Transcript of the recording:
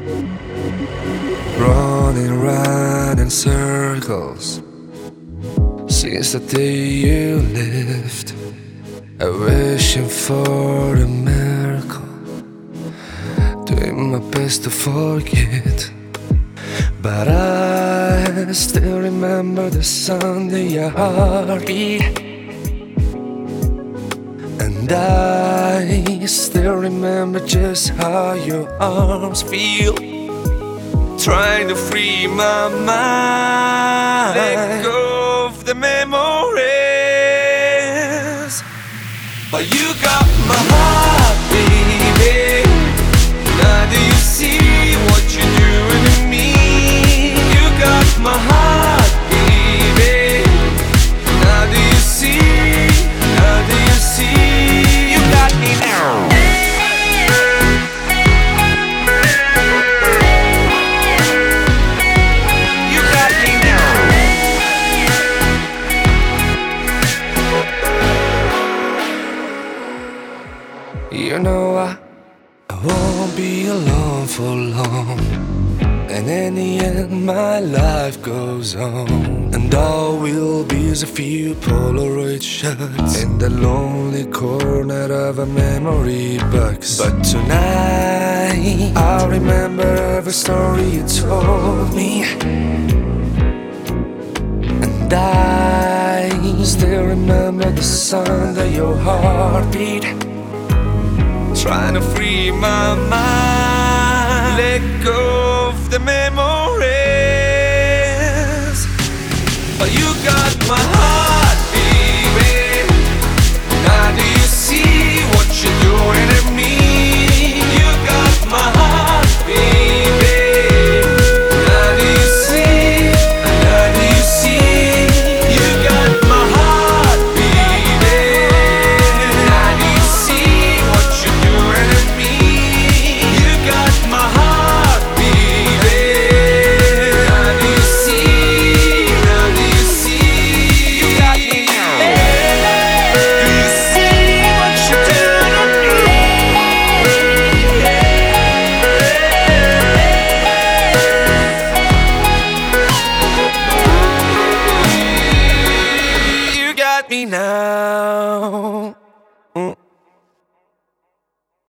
running round in circles since the day you left. Wishing for a miracle, doing my best to forget. But I still remember the sound of your heartbeat, and I still remember just how your arms feel, trying to free my mind, let go of the memories. But you got my heart, baby. Now do you see what you're doing to me? You got my heart, baby. Now do you see? Now do you see? You got me now. You know I won't be alone for long, and in the end my life goes on, and all will be is a few Polaroid shots in the lonely corner of a memory box. But tonight I'll remember every story you told me, and I still remember the sound of your heartbeat, trying to free my mind, let go